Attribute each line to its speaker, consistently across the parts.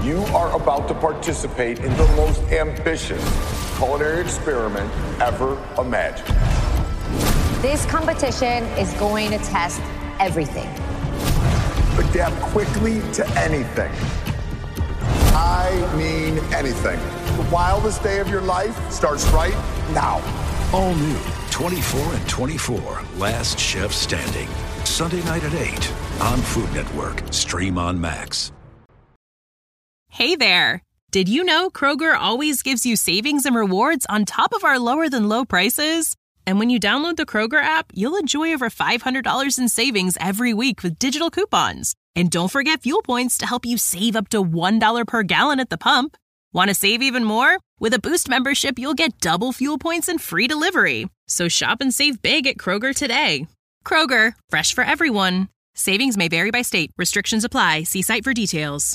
Speaker 1: You are about to participate in the most ambitious culinary experiment ever imagined.
Speaker 2: This competition is going to test everything.
Speaker 1: Adapt quickly to anything. I mean anything. The wildest day of your life starts right now.
Speaker 3: All new 24 and 24, Last Chef Standing. Sunday night at 8 on Food Network. Stream on Max.
Speaker 4: Hey there. Did you know Kroger always gives you savings and rewards on top of our lower than low prices? And when you download the Kroger app, you'll enjoy over $500 in savings every week with digital coupons. And don't forget fuel points to help you save up to $1 per gallon at the pump. Want to save even more? With a Boost membership, you'll get double fuel points and free delivery. So shop and save big at Kroger today. Kroger, fresh for everyone. Savings may vary by state. Restrictions apply. See site for details.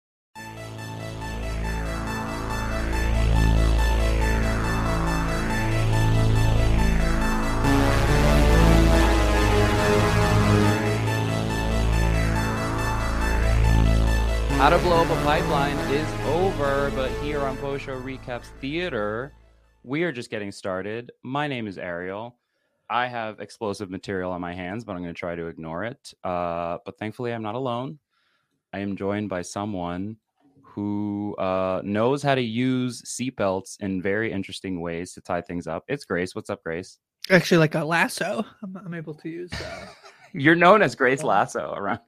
Speaker 5: How to Blow Up a Pipeline is over, but here on Post Show Recaps Theater, we are just getting started. My name is Ariel. I have explosive material on my hands, but I'm going to try to ignore it. But thankfully, I'm not alone. I am joined by someone who knows how to use seatbelts in very interesting ways to tie things up. It's Grace. What's up, Grace?
Speaker 6: Actually, like a lasso, I'm able to use.
Speaker 5: You're known as Grace Lasso around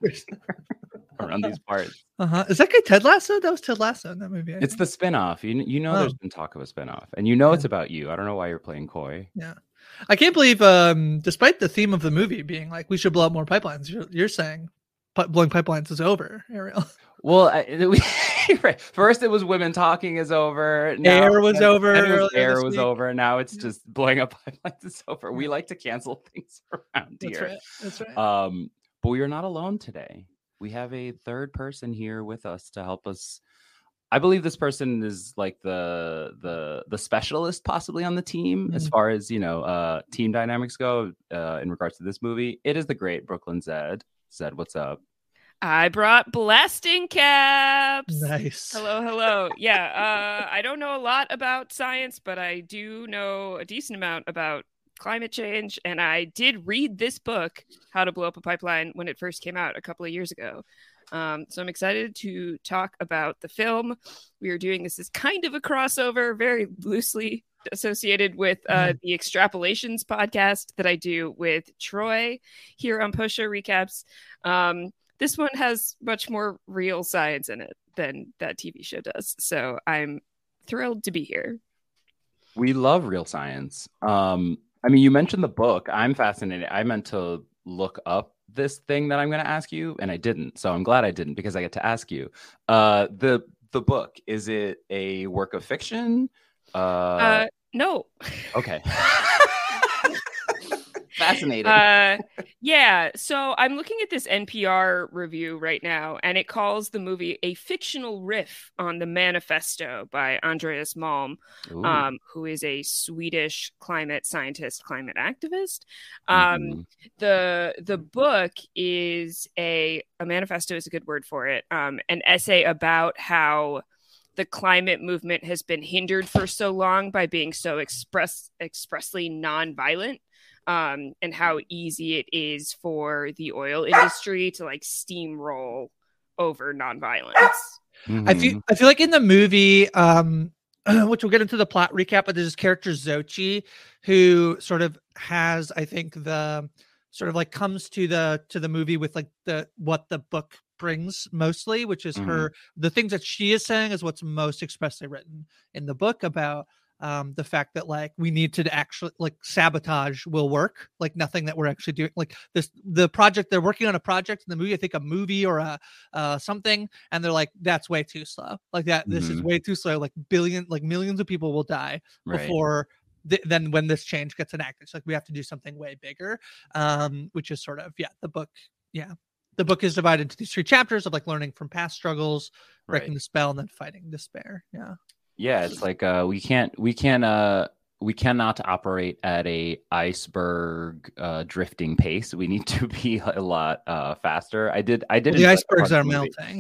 Speaker 5: these parts.
Speaker 6: Is that guy Ted Lasso? That was Ted Lasso in that movie.
Speaker 5: It's the spinoff. You know, there's been talk of a spinoff, and you know it's about you. I don't know why you're playing coy.
Speaker 6: Yeah, I can't believe, despite the theme of the movie being like we should blow up more pipelines, you're saying blowing pipelines is over, Ariel.
Speaker 5: Well, right. First it was women talking is over.
Speaker 6: Now, air was over.
Speaker 5: Air was over. Now it's just blowing up pipelines is over. We like to cancel things around here.
Speaker 6: That's right.
Speaker 5: But we are not alone today. We have a third person here with us to help us. I believe this person is like the specialist possibly on the team as far as, team dynamics go in regards to this movie. It is the great Brooklyn Zed. Zed, what's up?
Speaker 7: I brought blasting caps.
Speaker 6: Nice.
Speaker 7: Hello. Yeah, I don't know a lot about science, but I do know a decent amount about climate change. And I did read this book, How to Blow Up a Pipeline, when it first came out a couple of years ago. So I'm excited to talk about the film. We are doing this as kind of a crossover, very loosely associated with the Extrapolations podcast that I do with Troy here on Post Show Recaps. This one has much more real science in it than that TV show does. So I'm thrilled to be here.
Speaker 5: We love real science. You mentioned the book. I'm fascinated. I meant to look up this thing that I'm going to ask you, and I didn't. So I'm glad I didn't because I get to ask you. The book, is it a work of fiction?
Speaker 7: No.
Speaker 5: Okay. Fascinating.
Speaker 7: Yeah. So I'm looking at this NPR review right now, and it calls the movie a fictional riff on the Manifesto by Andreas Malm, who is a Swedish climate scientist, climate activist. The book is a manifesto is a good word for it. An essay about how the climate movement has been hindered for so long by being so expressly nonviolent. And how easy it is for the oil industry to like steamroll over nonviolence.
Speaker 6: I feel like in the movie, which we'll get into the plot recap, but there's this character Xochi who sort of has, I think, the sort of like comes to the movie with like what the book brings mostly, which is the things that she is saying is what's most expressly written in the book about the fact that like we need to actually like sabotage will work, like nothing that we're actually doing, like the project they're working on a project in the movie, I think a movie or a something, and they're like that's way too slow, like that this is way too slow, like millions of people will die before then when this change gets enacted. It's like we have to do something way bigger, which is sort of the book is divided into these 3 chapters of like learning from past struggles, breaking the spell, and then fighting despair.
Speaker 5: Yeah, it's like we cannot operate at a iceberg drifting pace. We need to be a lot faster. I did.
Speaker 6: The icebergs are melting.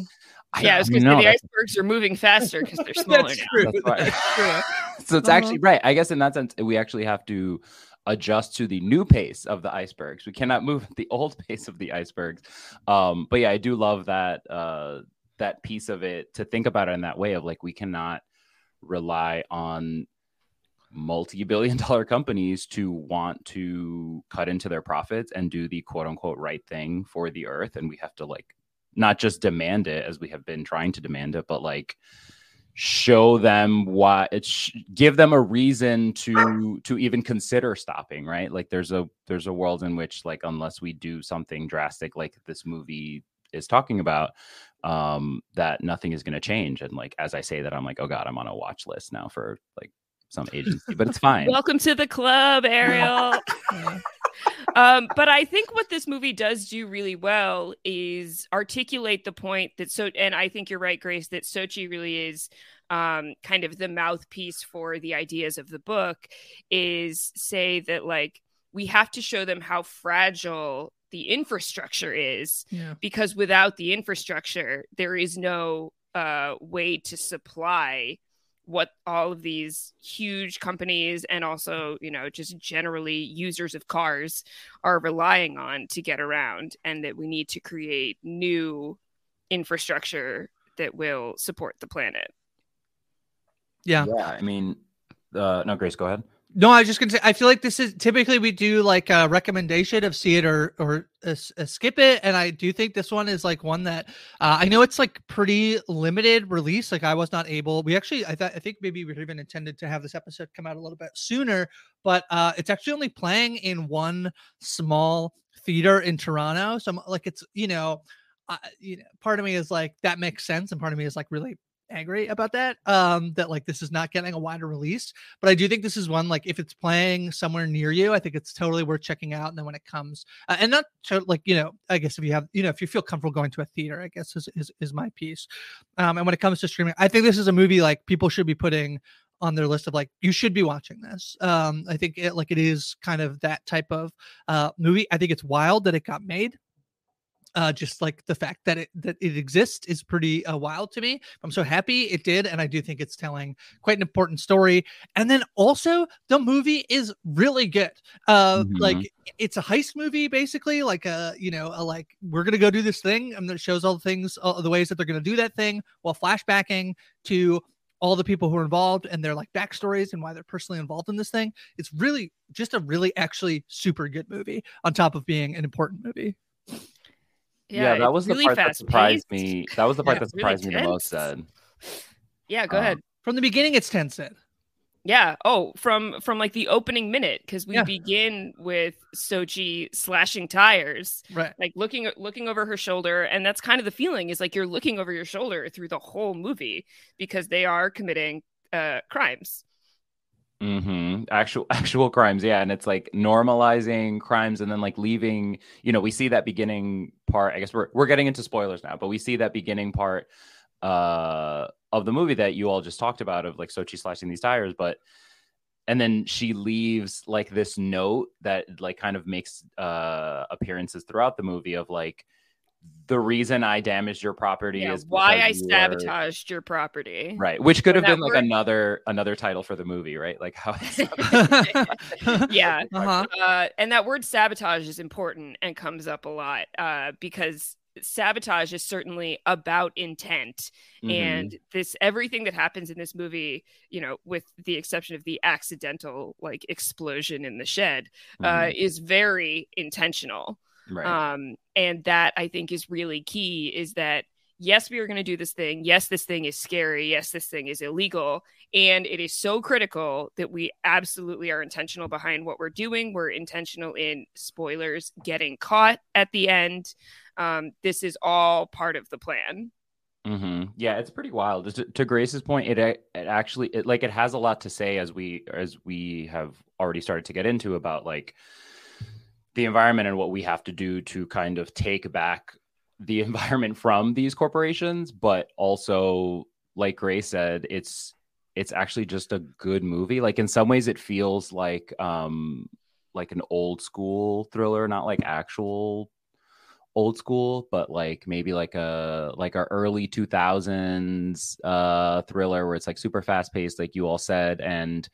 Speaker 7: Yeah, I was going to say the icebergs are moving faster because they're smaller
Speaker 6: That's
Speaker 7: now.
Speaker 6: true.
Speaker 5: That's true.
Speaker 6: True.
Speaker 5: So it's actually right. I guess in that sense, we actually have to adjust to the new pace of the icebergs. We cannot move at the old pace of the icebergs. But yeah, I do love that that piece of it, to think about it in that way of like, we cannot rely on multi-billion-dollar companies to want to cut into their profits and do the quote-unquote right thing for the earth. And we have to like not just demand it as we have been trying to demand it, but like show them why give them a reason to even consider stopping, right? Like there's a world in which, like, unless we do something drastic like this movie is talking about, that nothing is going to change. And like, as I say that, I'm like, oh God, I'm on a watch list now for like some agency, but it's fine.
Speaker 7: Welcome to the club, Ariel. But I think what this movie does do really well is articulate the point that and I think you're right, Grace, that Sochi really is kind of the mouthpiece for the ideas of the book, is say that like we have to show them how fragile the infrastructure is, because without the infrastructure, there is no way to supply what all of these huge companies and also, you know, just generally users of cars are relying on to get around, and that we need to create new infrastructure that will support the planet.
Speaker 6: Yeah.
Speaker 5: I mean, no, Grace, go ahead.
Speaker 6: No, I was just gonna say, I feel like this is typically we do like a recommendation of see it or skip it, and I do think this one is like one that I know it's like pretty limited release. Like I was not able. We actually, I think maybe we even intended to have this episode come out a little bit sooner, but it's actually only playing in one small theater in Toronto. So I'm, like, it's part of me is like that makes sense, and part of me is like really angry about that, that like this is not getting a wider release. But I do think this is one, like, if it's playing somewhere near you, I think it's totally worth checking out. And then when it comes and not to, like, I guess if you have, if you feel comfortable going to a theater, I guess is my piece. And when it comes to streaming, I think this is a movie like people should be putting on their list of like, you should be watching this. I think it is kind of that type of movie. I think it's wild that it got made. Just like the fact that it exists is pretty wild to me. I'm so happy it did, and I do think it's telling quite an important story. And then also the movie is really good. Like it's a heist movie, basically. Like like we're gonna go do this thing, and it shows all the things, all the ways that they're gonna do that thing, while flashbacking to all the people who are involved and their like backstories and why they're personally involved in this thing. It's really just a really actually super good movie, on top of being an important movie.
Speaker 5: Yeah, that was really the part that surprised me. That was the part that surprised me the most, Ed.
Speaker 7: Yeah, go ahead.
Speaker 6: From the beginning, it's tense, Ed.
Speaker 7: Yeah. Oh, from like the opening minute, because we begin with Sochi slashing tires,
Speaker 6: right?
Speaker 7: Like looking over her shoulder, and that's kind of the feeling, is like you're looking over your shoulder through the whole movie, because they are committing crimes.
Speaker 5: Actual crimes, yeah. And it's like normalizing crimes, and then like leaving, we see that beginning part. I guess we're getting into spoilers now, but we see that beginning part of the movie that you all just talked about, of like Sochi slashing these tires, and then she leaves like this note that like kind of makes appearances throughout the movie of like, the reason I damaged your property is
Speaker 7: why I sabotaged your property.
Speaker 5: Right. Which could have been like another title for the movie, right? Like how.
Speaker 7: Yeah. And that word sabotage is important and comes up a lot because sabotage is certainly about intent. And everything that happens in this movie, with the exception of the accidental like explosion in the shed, is very intentional.
Speaker 5: Right.
Speaker 7: And that I think is really key, is that yes, we are going to do this thing. Yes, this thing is scary. Yes, this thing is illegal. And it is so critical that we absolutely are intentional behind what we're doing. We're intentional in, spoilers, getting caught at the end. This is all part of the plan.
Speaker 5: Yeah, it's pretty wild. To Grace's point, it actually it has a lot to say, as we have already started to get into, about like the environment and what we have to do to kind of take back the environment from these corporations. But also, like Grace said, it's actually just a good movie. Like in some ways it feels like an old school thriller, not like actual old school, but like maybe like a early 2000s thriller where it's like super fast paced, like you all said. And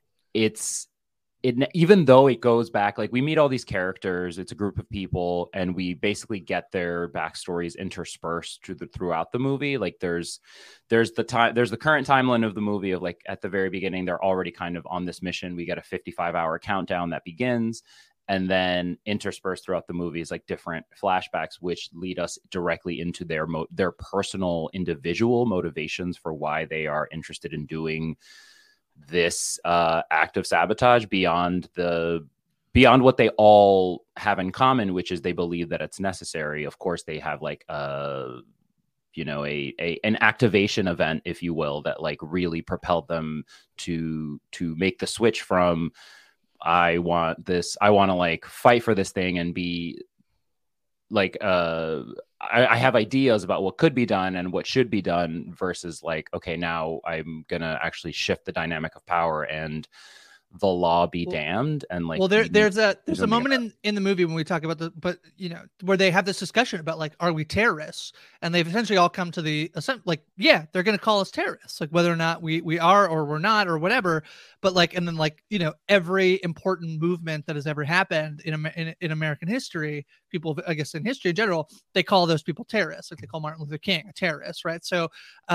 Speaker 5: even though it goes back, like we meet all these characters, it's a group of people, and we basically get their backstories interspersed throughout the movie. Like there's the current timeline of the movie of like at the very beginning, they're already kind of on this mission. We get a 55-hour countdown that begins, and then interspersed throughout the movie is like different flashbacks, which lead us directly into their personal individual motivations for why they are interested in doing this act of sabotage beyond what they all have in common, which is they believe that it's necessary. Of course, they have like an activation event, if you will, that like really propelled them to make the switch from I want to like fight for this thing and be like I have ideas about what could be done and what should be done versus like, okay, now I'm gonna actually shift the dynamic of power and the law be damned. And like,
Speaker 6: there's a moment in the movie when we talk about where they have this discussion about like, are we terrorists? And they've essentially all come to the like, yeah, they're going to call us terrorists, like whether or not we are or we're not or whatever. But like, and then like, every important movement that has ever happened in American history, people, I guess in history in general, they call those people terrorists. Like they call Martin Luther King a terrorist, right? So,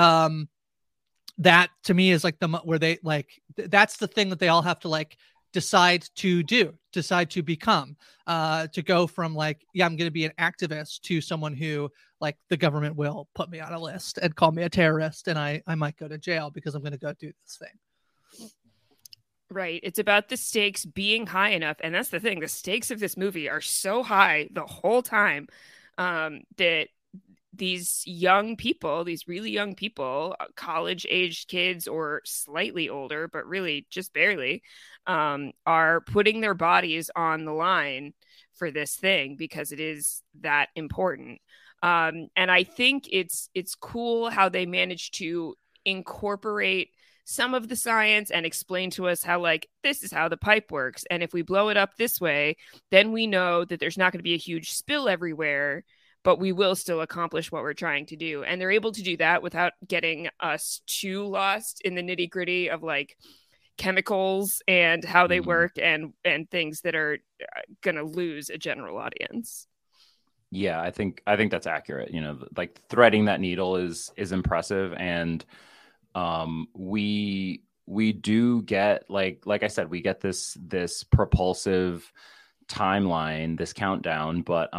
Speaker 6: that to me is like where they like, that's the thing that they all have to like decide to become, to go from like, yeah, I'm going to be an activist to someone who like the government will put me on a list and call me a terrorist. And I might go to jail because I'm going to go do this thing.
Speaker 7: Right. It's about the stakes being high enough. And that's the thing. The stakes of this movie are so high the whole time, that these really young people, college-aged kids or slightly older, but really just barely, are putting their bodies on the line for this thing because it is that important. And I think it's cool how they managed to incorporate some of the science and explain to us how like this is how the pipe works. And if we blow it up this way, then we know that there's not going to be a huge spill everywhere, but we will still accomplish what we're trying to do. And they're able to do that without getting us too lost in the nitty gritty of like chemicals and how they work and things that are going to lose a general audience.
Speaker 5: Yeah, I think that's accurate. Like threading that needle is impressive. And we do get like I said, we get this propulsive timeline, this countdown, but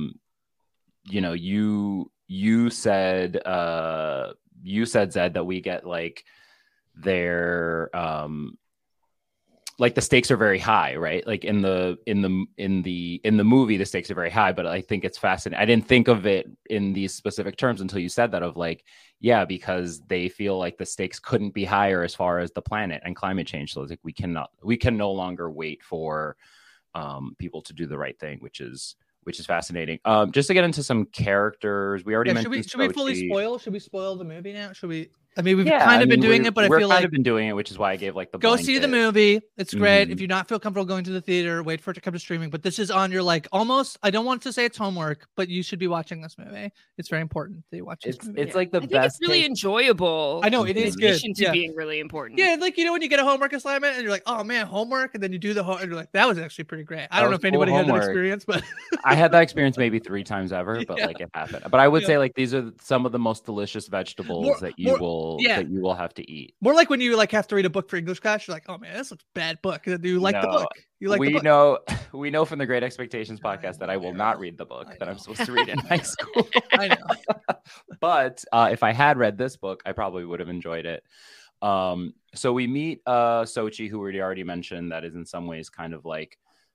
Speaker 5: you said Zed that we get like their like the stakes are very high, right? Like in the movie, the stakes are very high, but I think it's fascinating. I didn't think of it in these specific terms until you said that, of like, yeah, because they feel like the stakes couldn't be higher as far as the planet and climate change. So it's like we can no longer wait for people to do the right thing, which is fascinating. Just to get into some characters, we already mentioned.
Speaker 6: Should we fully spoil? Should we spoil the movie now? Should we? I mean, we've kind of been doing it, but I feel like
Speaker 5: been doing it, which is why I gave like the
Speaker 6: go see the movie. It's great. If you not feel comfortable going to the theater, wait for it to come to streaming. But this is on your like almost. I don't want to say it's homework, but you should be watching this movie. It's very important that you watch this movie.
Speaker 5: It's like the best.
Speaker 7: It's really enjoyable.
Speaker 6: I know it is good.
Speaker 7: To being really important.
Speaker 6: Yeah, like when you get a homework assignment and you're like, oh man, homework, and then you do the whole, and you're like, that was actually pretty great. I don't know if anybody had that experience, but
Speaker 5: I had that experience maybe 3 times ever, but like it happened. But I would say like these are some of the most delicious vegetables that you will have to eat.
Speaker 6: More like when you like have to read a book for English class, you're like, oh man, this looks bad book. Do you like the book?
Speaker 5: We know from the Great Expectations podcast that I will not read the book that I'm supposed to read in high school.
Speaker 6: I know.
Speaker 5: But if I had read this book, I probably would have enjoyed it. So we meet Sochi, who we already mentioned, that is in some ways kind of like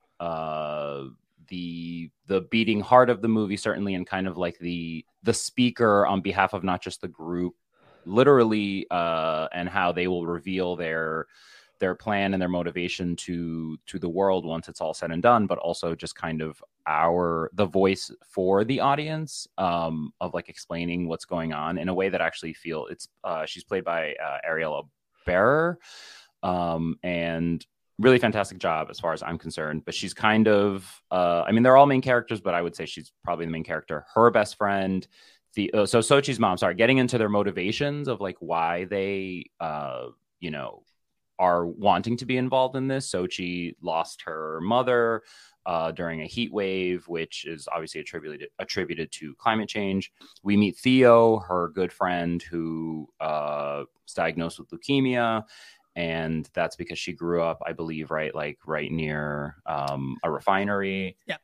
Speaker 5: the beating heart of the movie, certainly, and kind of like the speaker on behalf of not just the group, literally, and how they will reveal their plan and their motivation to the world once it's all said and done, but also just kind of the voice for the audience, of like explaining what's going on in a way that actually she's played by Ariel Bearer, and really fantastic job as far as I'm concerned. But she's kind of, I mean, they're all main characters, but I would say she's probably the main character. Her best friend, so Sochi's mom, getting into their motivations of like why they, you know, are wanting to be involved in this. Sochi lost her mother during a heat wave, which is obviously attributed to climate change. We meet Theo, her good friend, who was diagnosed with leukemia. And that's because she grew up, I believe, right near a refinery.
Speaker 6: Yeah.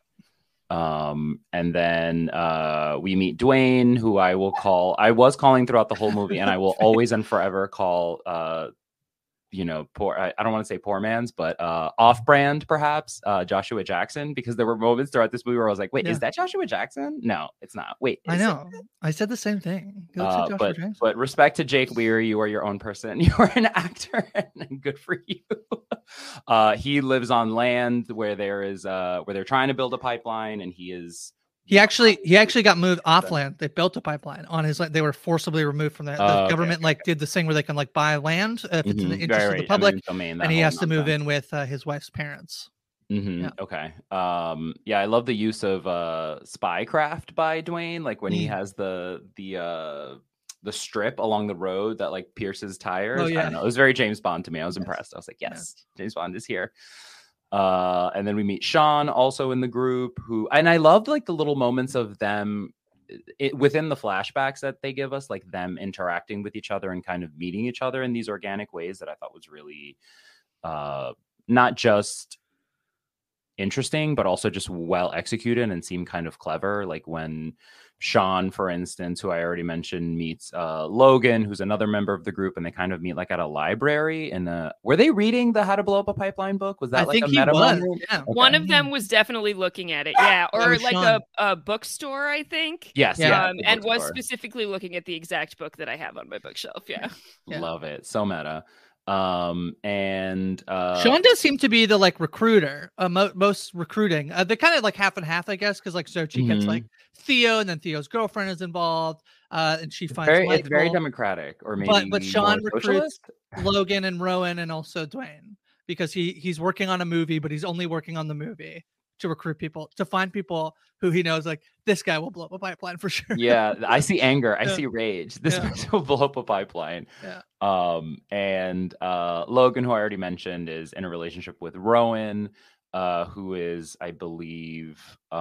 Speaker 5: And then we meet Dwayne, who I was calling throughout the whole movie, and I will always and forever call, poor. I don't want to say poor man's, but off-brand perhaps, Joshua Jackson, because there were moments throughout this movie where I was like, wait, is that Joshua Jackson? No, it's not. Wait,
Speaker 6: I know. I said the same thing. He looks like Joshua Jackson.
Speaker 5: But respect to Jake Leary, you are your own person. You are an actor, and good for you. He lives on land where they're trying to build a pipeline, and he actually got moved off land. They built a pipeline on his land. They were forcibly removed from that. The government did this thing where they can like buy land if it's in the interest of the public, and he has to move in with his wife's parents. Mm-hmm. Yeah. Okay. I love the use of spycraft by Dwayne, like when he has the strip along the road that like pierces tires.
Speaker 6: Oh, yeah.
Speaker 5: I don't know. It was very James Bond to me. I was impressed. I was like, yes, James Bond is here. And then we meet Sean also in the group, and I loved like the little moments of them within the flashbacks that they give us, like them interacting with each other and kind of meeting each other in these organic ways that I thought was really not just interesting, but also just well executed and seemed kind of clever. Like when Sean, for instance, who I already mentioned, meets Logan, who's another member of the group, and they kind of meet like at a library. And were they reading the How to Blow Up a Pipeline book? Was that like a meta moment?
Speaker 6: Yeah.
Speaker 5: Okay.
Speaker 7: One of them was definitely looking at it, or like a bookstore, I think.
Speaker 5: Yes,
Speaker 7: and was specifically looking at the exact book that I have on my bookshelf. Yeah.
Speaker 5: Love it, so meta. Sean
Speaker 6: does seem to be the like recruiter, most recruiting. They're kind of like half and half, I guess, because like Sochi gets like Theo, and then Theo's girlfriend is involved, and she finds
Speaker 5: it's very democratic, or maybe
Speaker 6: but Sean recruits
Speaker 5: socialist?
Speaker 6: Logan and Rowan and also Dwayne, because he's working on a movie, but he's only working on the movie to recruit people, to find people who he knows like this guy will blow up a pipeline for sure.
Speaker 5: Yeah, I see anger, I see rage. This person will blow up a pipeline.
Speaker 6: Yeah.
Speaker 5: And Logan, who I already mentioned, is in a relationship with Rowan, who is, I believe,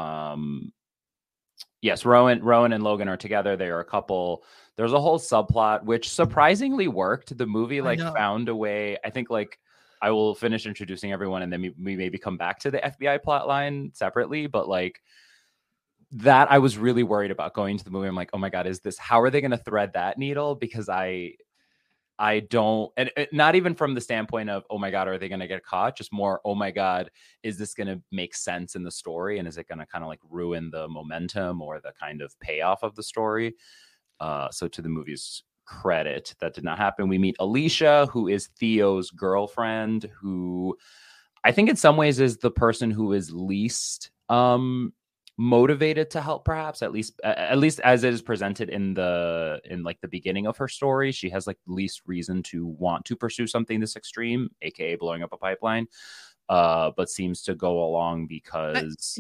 Speaker 5: yes, Rowan and Logan are together. They are a couple. There's a whole subplot which surprisingly worked. The movie found a way. I think I will finish introducing everyone, and then we maybe come back to the FBI plot line separately. But like that, I was really worried about going to the movie. I'm like, oh my God, how are they going to thread that needle? Because I don't, and not even from the standpoint of, oh my God, are they going to get caught? Just more, oh my God, is this going to make sense in the story? And is it going to kind of like ruin the momentum or the kind of payoff of the story? So to the movie's credit, that did not happen. We meet Alicia, who is Theo's girlfriend, who I think in some ways is the person who is least motivated to help, perhaps, at least as it is presented in the beginning of her story. She has like least reason to want to pursue something this extreme, aka blowing up a pipeline, but seems to go along because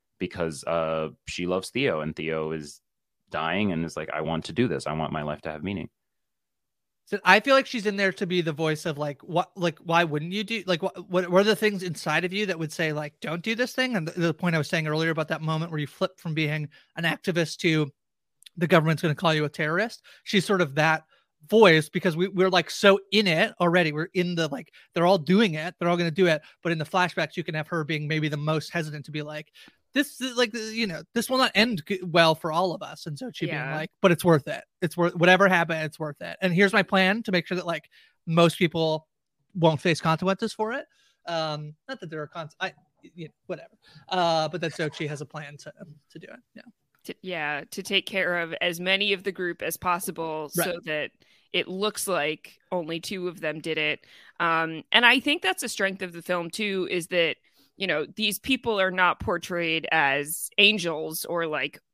Speaker 5: she loves Theo, and Theo is dying and is like, I want to do this. I want my life to have meaning.
Speaker 6: So I feel like she's in there to be the voice of like, what, like, why wouldn't you do, like, what are the things inside of you that would say like, don't do this thing? And the point I was saying earlier about that moment where you flip from being an activist to the government's going to call you a terrorist. She's sort of that voice, because we're like so in it already. We're in the, like, they're all doing it. They're all going to do it. But in the flashbacks, you can have her being maybe the most hesitant to be like, this is like, this will not end well for all of us. And so she being like, but it's worth it. It's worth whatever happened. It's worth it. And here's my plan to make sure that like most people won't face consequences for it. Not that there are whatever. But that Sochi has a plan to do it.
Speaker 7: To take care of as many of the group as possible, so that it looks like only two of them did it. And I think that's a strength of the film too, is that these people are not portrayed as angels or like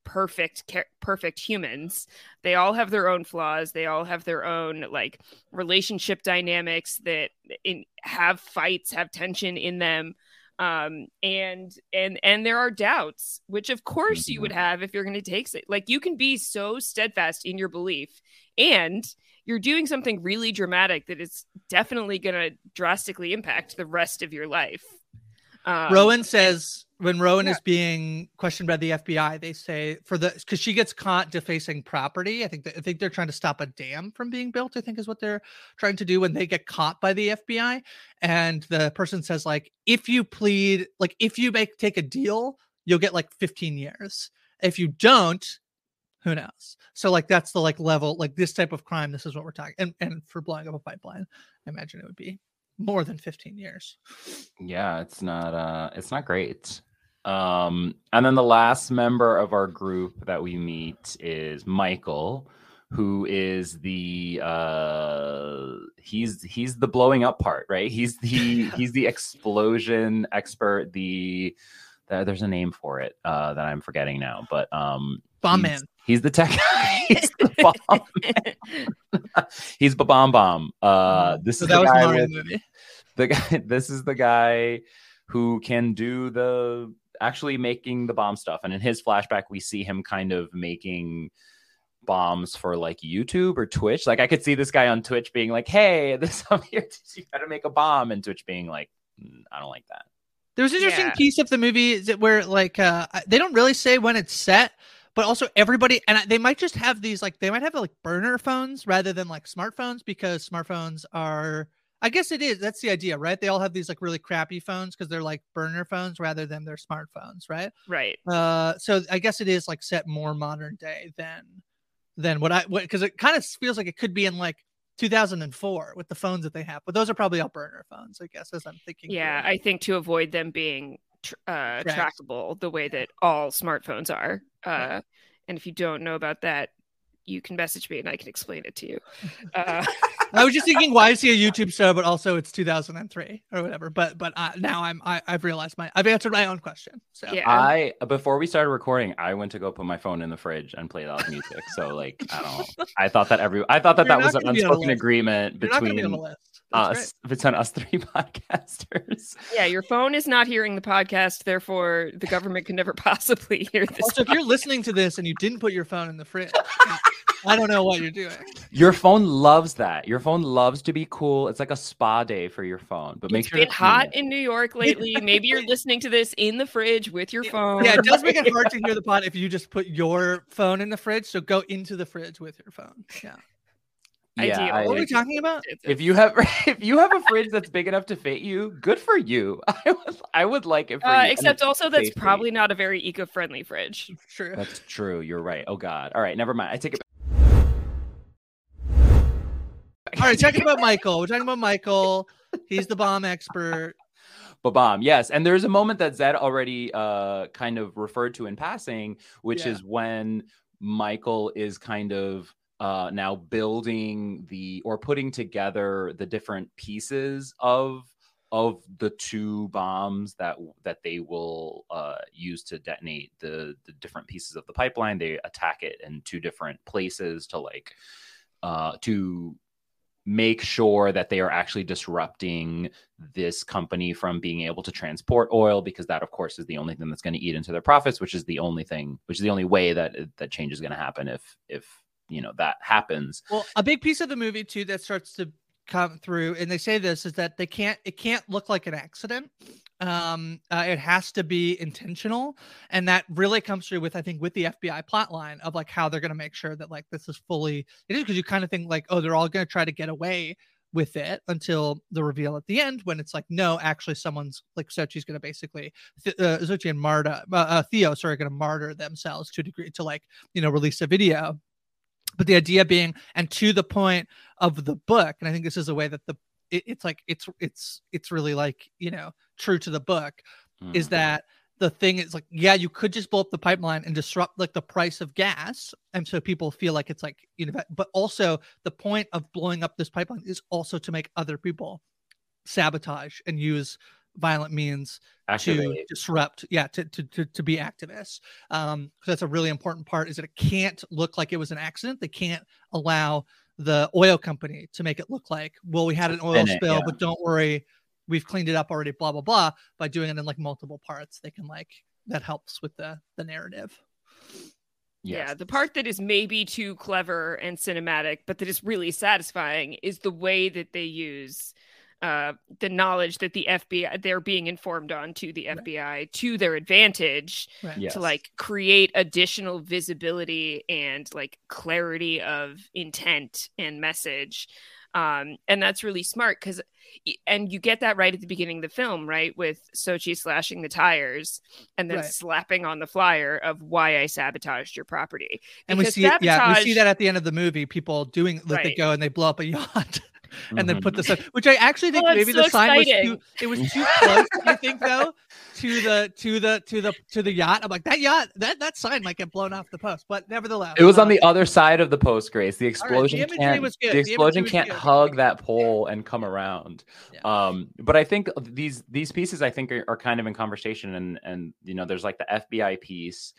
Speaker 7: perfect humans. They all have their own flaws. They all have their own like relationship dynamics that have fights, have tension in them. And there are doubts, which of course you would have if you're going to take it. Like, you can be so steadfast in your belief, and you're doing something really dramatic that is definitely going to drastically impact the rest of your life.
Speaker 6: Rowan says when Rowan is being questioned by the FBI, they say because she gets caught defacing property. I think they're trying to stop a dam from being built, I think is what they're trying to do when they get caught by the FBI. And the person says, like, if you take a deal, you'll get like 15 years. If you don't, who knows? So like, that's the like level, like this type of crime. This is what we're talking. And for blowing up a pipeline, I imagine it would be more than 15 years.
Speaker 5: Yeah, it's not great. And then the last member of our group that we meet is Michael, who is the he's the blowing up part, right? He's the explosion expert. There's a name for it that I'm forgetting now, but
Speaker 6: Bomb Man.
Speaker 5: He's the tech guy. He's the bomb man. He's the bomb. This is the guy with movie. The guy. This is the guy who can do actually making the bomb stuff. And in his flashback, we see him kind of making bombs for like YouTube or Twitch. Like, I could see this guy on Twitch being like, "Hey, I'm here to teach you how to make a bomb," and Twitch being like, "I don't like that."
Speaker 6: There was an interesting piece of the movie where like they don't really say when it's set. But also everybody, and they might just have these, like, they might have like burner phones rather than like smartphones, because smartphones are, I guess it is. That's the idea, right? They all have these like really crappy phones because they're like burner phones rather than their smartphones, right?
Speaker 7: Right.
Speaker 6: So I guess it is like set more modern day than because it kind of feels like it could be in like 2004 with the phones that they have. But those are probably all burner phones, I guess, as I'm thinking.
Speaker 7: Yeah, I think to avoid them being trackable the way that all smartphones are. And if you don't know about that, you can message me and I can explain it to you.
Speaker 6: I was just thinking, why is he a YouTube star? But also, it's 2003 or whatever. But now I've realized I've answered my own question. So
Speaker 5: yeah. Before we started recording, I went to go put my phone in the fridge and play loud music. So like, I thought that was an unspoken agreement between us three podcasters.
Speaker 7: Yeah, your phone is not hearing the podcast, therefore the government can never possibly hear this.
Speaker 6: Also, if you're listening to this and you didn't put your phone in the fridge, I don't know what you're doing.
Speaker 5: Your phone loves that. Your phone loves to be cool. It's like a spa day for your phone. But make sure
Speaker 7: it's been hot in New York lately. Maybe you're listening to this in the fridge with your phone.
Speaker 6: Yeah, it does make it hard to hear the pod if you just put your phone in the fridge. So go into the fridge with your phone. Yeah.
Speaker 5: Yeah,
Speaker 6: what are we talking about?
Speaker 5: If you have a fridge that's big enough to fit you, good for you. I would like it for you.
Speaker 7: Except also that's probably not a very eco-friendly fridge.
Speaker 6: True.
Speaker 5: That's true. You're right. Oh God. All right, never mind. I take it back.
Speaker 6: All right, talking about Michael. We're talking about Michael. He's the bomb expert.
Speaker 5: Bomb, yes. And there's a moment that Zed already kind of referred to in passing, which is when Michael is kind of now building putting together the different pieces of the two bombs that they will use to detonate the different pieces of the pipeline. They attack it in two different places to make sure that they are actually disrupting this company from being able to transport oil, because that, of course, is the only thing that's going to eat into their profits, which is the only way that change is going to happen if that happens.
Speaker 6: Well, a big piece of the movie too that starts to come through, and they say this, is that it can't look like an accident. It has to be intentional, and that really comes through with the FBI plot line of like how they're going to make sure that like this is fully it is, because you kind of think like, oh, they're all going to try to get away with it until the reveal at the end, when it's like, no, actually someone's like Sochi's going to basically Sochi and Theo are going to martyr themselves to a degree to like release a video. But the idea being, and to the point of the book, and I think this is a way that it's really like, true to the book, is that the thing is like, yeah, you could just blow up the pipeline and disrupt like the price of gas. And so people feel like it's like, but also the point of blowing up this pipeline is also to make other people sabotage and use violent means
Speaker 5: Activate.
Speaker 6: to disrupt, to be activists. So that's a really important part, is that it can't look like it was an accident. They can't allow the oil company to make it look like, well, we had an oil spill, but don't worry, we've cleaned it up already, blah, blah, blah. By doing it in like multiple parts, they can like, that helps with the narrative.
Speaker 7: Yes. Yeah, the part that is maybe too clever and cinematic, but that is really satisfying, is the way that they use the knowledge that the FBI, they're being informed on to the FBI to their advantage, to like create additional visibility and like clarity of intent and message. And that's really smart because, and you get that right at the beginning of the film, right? With Sochi slashing the tires and then slapping on the flyer of why I sabotaged your property.
Speaker 6: And we see that at the end of the movie, people doing that, they go and they blow up a yacht. And then put this up, which I actually think maybe the sign was too close. I think though to the yacht. I'm like, that yacht, that sign might get blown off the post, but nevertheless,
Speaker 5: it was on the other side of the post, Grace. The explosion can't hug that pole and come around. Yeah. But I think these pieces I think are kind of in conversation, and you know, there's like the FBI piece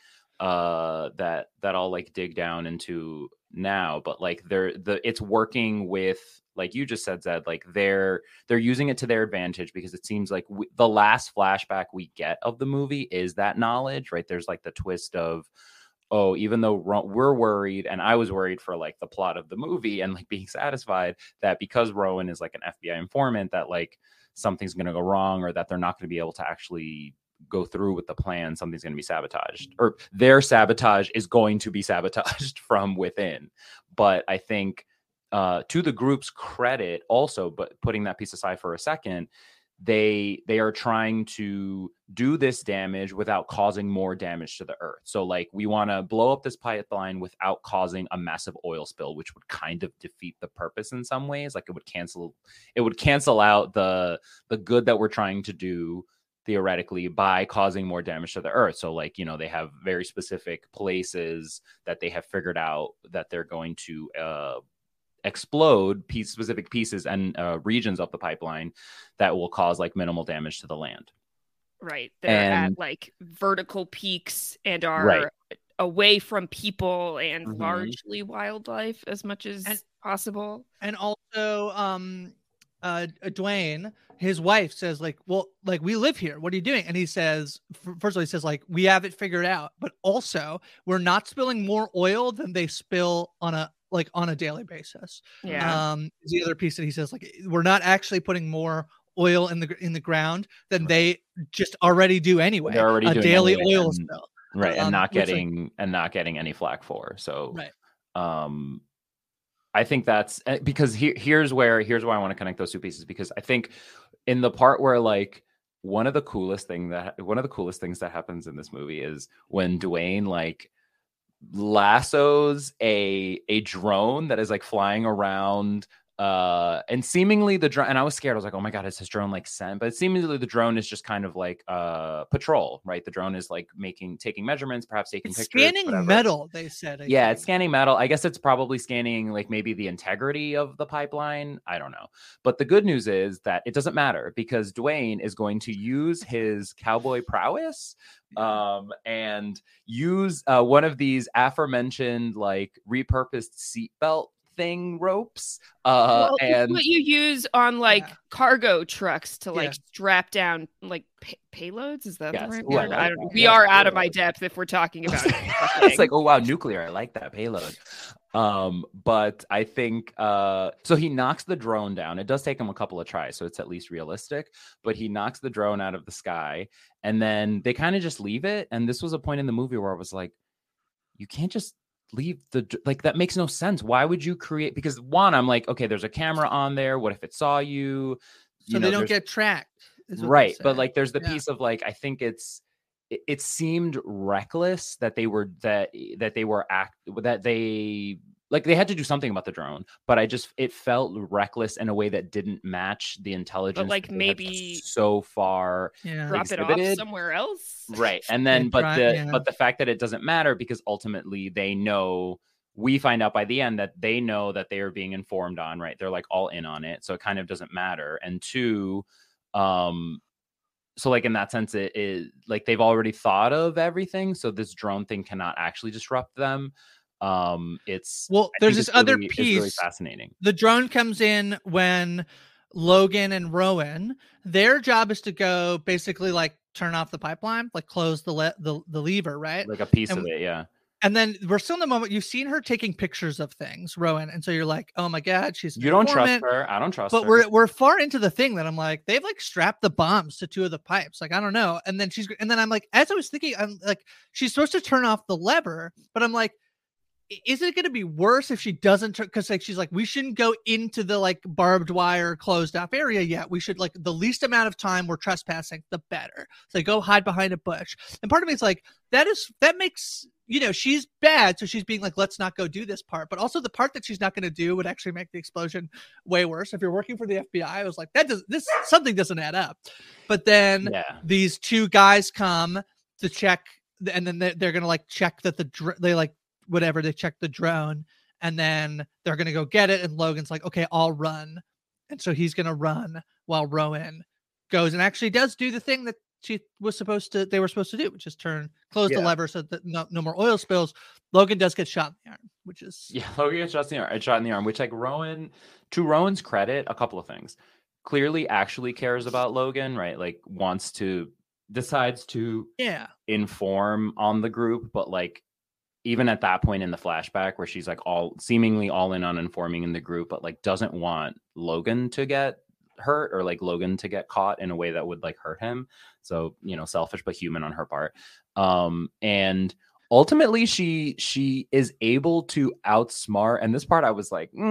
Speaker 5: that I'll like dig down into now, but like it's working with, like you just said, Zed, like they're using it to their advantage, because it seems like the last flashback we get of the movie is that knowledge, right? There's like the twist of, oh, even though we're worried, and I was worried for like the plot of the movie and like being satisfied that because Rowan is like an FBI informant, that like something's going to go wrong, or that they're not going to be able to actually go through with the plan, something's going to be sabotaged, or their sabotage is going to be sabotaged from within. But I think to the group's credit also, but putting that piece aside for a second, they are trying to do this damage without causing more damage to the earth. So like, we want to blow up this pipeline without causing a massive oil spill, which would kind of defeat the purpose in some ways. Like it would cancel out the good that we're trying to do theoretically by causing more damage to the earth. So like, you know, they have very specific places that they have figured out that they're going to explode specific pieces and regions of the pipeline that will cause like minimal damage to the land.
Speaker 7: Right. They're at like vertical peaks and are away from people and largely wildlife as much as possible.
Speaker 6: And also, Dwayne, his wife says like, well, like, we live here, what are you doing? And he says, first of all, he says like, we have it figured out, but also we're not spilling more oil than they spill on a daily basis. The other piece that he says, like, we're not actually putting more oil in the ground than they just already do anyway.
Speaker 5: They're already doing
Speaker 6: daily oil spill,
Speaker 5: and not getting any flack for. So I think that's because here's where I want to connect those two pieces, because I think in the part where like one of the coolest things that happens in this movie is when Dwayne like lassos a drone that is like flying around and seemingly the drone, and I was scared, I was like, oh my god, is this drone like sent? But seemingly the drone is just kind of like patrol, right? The drone is like taking measurements, perhaps taking pictures,
Speaker 6: scanning metal, they said.
Speaker 5: It's scanning metal. I guess it's probably scanning like maybe the integrity of the pipeline, I don't know. But the good news is that it doesn't matter, because Dwayne is going to use his cowboy prowess and use one of these aforementioned like repurposed seatbelt thing ropes and
Speaker 7: what you use on like cargo trucks to like strap down like payloads. Is that the right word? I don't know. We are out of my depth if we're talking about it.
Speaker 5: It's like, oh wow, nuclear, I like that payload. But I think so he knocks the drone down. It does take him a couple of tries, so it's at least realistic, but he knocks the drone out of the sky, and then they kind of just leave it. And this was a point in the movie where I was like, you can't just leave that makes no sense. Why would you create? Because one, I'm like, okay, there's a camera on there, what if it saw you?
Speaker 6: So they don't get tracked,
Speaker 5: right? But like there's the piece of like, I think it seemed reckless that they had to do something about the drone, but it felt reckless in a way that didn't match the intelligence.
Speaker 7: But like maybe
Speaker 5: so far
Speaker 7: drop it off somewhere else.
Speaker 5: Right. And then, but the fact that it doesn't matter, because ultimately they know, we find out by the end that they know that they are being informed on, right? They're like all in on it. So it kind of doesn't matter. And two, so like in that sense, it is like they've already thought of everything, so this drone thing cannot actually disrupt them. It's
Speaker 6: There's this other
Speaker 5: it's
Speaker 6: piece.
Speaker 5: really fascinating.
Speaker 6: The drone comes in when Logan and Rowan, their job is to go basically like turn off the pipeline, like close the lever, right?
Speaker 5: Like a piece of it, yeah.
Speaker 6: And then we're still in the moment. You've seen her taking pictures of things, Rowan, and so you're like, "Oh my god, she's."
Speaker 5: You don't trust her. I don't trust her.
Speaker 6: But we're far into the thing that I'm like, they've like strapped the bombs to 2 of the pipes. Like I don't know. And then I'm like, as I was thinking, I'm like, she's supposed to turn off the lever, but I'm like, is it going to be worse if she doesn't turn? Because like she's like, we shouldn't go into the like barbed wire closed off area yet. We should like the least amount of time we're trespassing, the better. So go hide behind a bush. And part of me is like, that makes, you know, she's bad. So she's being like, let's not go do this part. But also the part that she's not going to do would actually make the explosion way worse. If you're working for the FBI, I was like, something doesn't add up. But then these 2 guys come to check, and then they're going to like check that they check the drone, and then they're going to go get it. And Logan's like, okay, I'll run. And so he's going to run while Rowan goes and actually does do the thing that they were supposed to do, which is close the lever so that no more oil spills. Logan does get shot in the arm, which is
Speaker 5: Logan gets shot in the arm, which like Rowan, to Rowan's credit, a couple of things. Clearly actually cares about Logan, right? Like decides to inform on the group, but like even at that point in the flashback where she's like seemingly all in on informing in the group, but like doesn't want Logan to get hurt or like Logan to get caught in a way that would like hurt him. So, you know, selfish but human on her part. And ultimately she is able to outsmart, and this part I was like,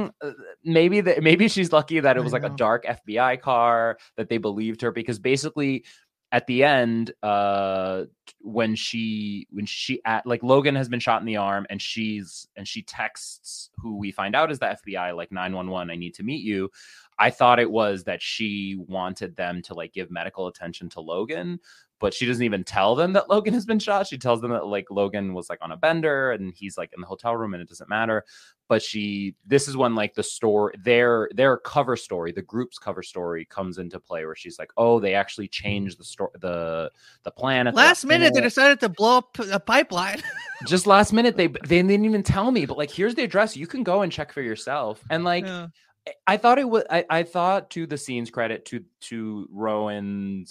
Speaker 5: maybe she's lucky that it was like a dark FBI car that they believed her, because basically at the end, when she like Logan has been shot in the arm, and she texts who we find out is the FBI, like 911, I need to meet you. I thought it was that she wanted them to like give medical attention to Logan, but she doesn't even tell them that Logan has been shot. She tells them that like Logan was like on a bender and he's like in the hotel room and it doesn't matter. But this is when like the story, their cover story, the group's cover story comes into play, where she's like, oh, they actually changed the story, the plan. At
Speaker 6: last minute, they decided to blow up a pipeline.
Speaker 5: Just last minute, they didn't even tell me, but like, here's the address. You can go and check for yourself. And like, I thought it was. I thought, to the scene's credit, to Rowan's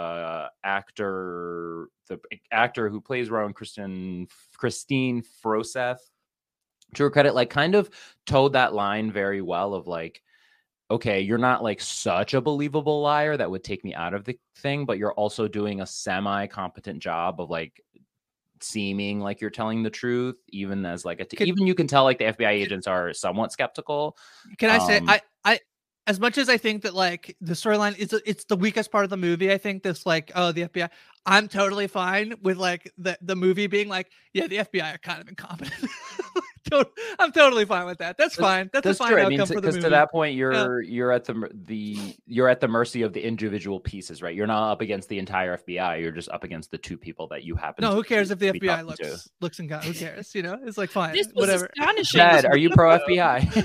Speaker 5: actor, the actor who plays Rowan, Christine Froseth, to her credit, like kind of towed that line very well of like, okay, you're not like such a believable liar that would take me out of the thing, but you're also doing a semi-competent job of like seeming like you're telling the truth, even as like even you can tell like the FBI agents are somewhat skeptical.
Speaker 6: Can I say I as much as I think that like the storyline it's the weakest part of the movie, I think this like, oh, the FBI, I'm totally fine with like the movie being like, yeah, the FBI are kind of incompetent. I'm totally fine with that. That's fine. That's a fine outcome for the movie.
Speaker 5: Because to that point, you're at the mercy of the individual pieces, right? You're not up against the entire FBI. You're just up against the 2 people that you happen.
Speaker 6: No, who cares if the FBI looks and got? Who cares? You know, it's like fine.
Speaker 7: This was
Speaker 6: whatever.
Speaker 7: Astonishing.
Speaker 5: Dad, are you pro FBI?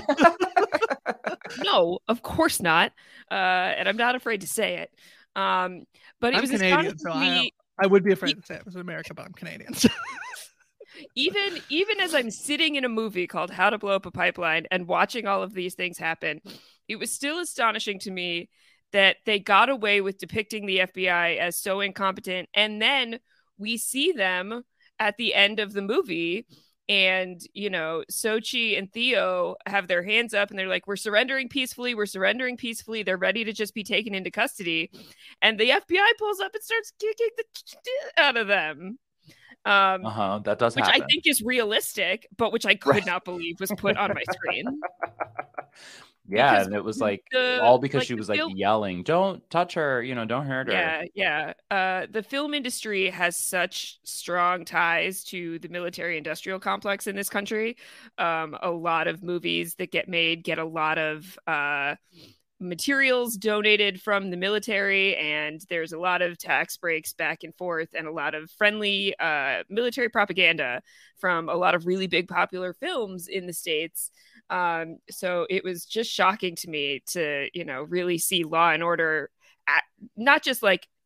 Speaker 7: No, of course not. And I'm not afraid to say it. But it was
Speaker 6: Canadian, so I would be afraid to say it was in America, but I'm Canadian. So.
Speaker 7: Even as I'm sitting in a movie called How to Blow Up a Pipeline and watching all of these things happen, it was still astonishing to me that they got away with depicting the FBI as so incompetent. And then we see them at the end of the movie, and, you know, Sochi and Theo have their hands up and they're like, we're surrendering peacefully. They're ready to just be taken into custody. And the FBI pulls up and starts kicking the shit out of them.
Speaker 5: That does happen.
Speaker 7: Which I think is realistic, but which I could not believe was put on my screen.
Speaker 5: Yeah,
Speaker 7: because
Speaker 5: and it was like all because she was like
Speaker 7: film,
Speaker 5: yelling, "Don't touch her, you know, don't hurt her."
Speaker 7: Yeah. The film industry has such strong ties to the military-industrial complex in this country. A lot of movies that get made get a lot of materials donated from the military, and there's a lot of tax breaks back and forth and a lot of friendly military propaganda from a lot of really big popular films in the States. So it was just shocking to me to, you know, really see Law and Order not just like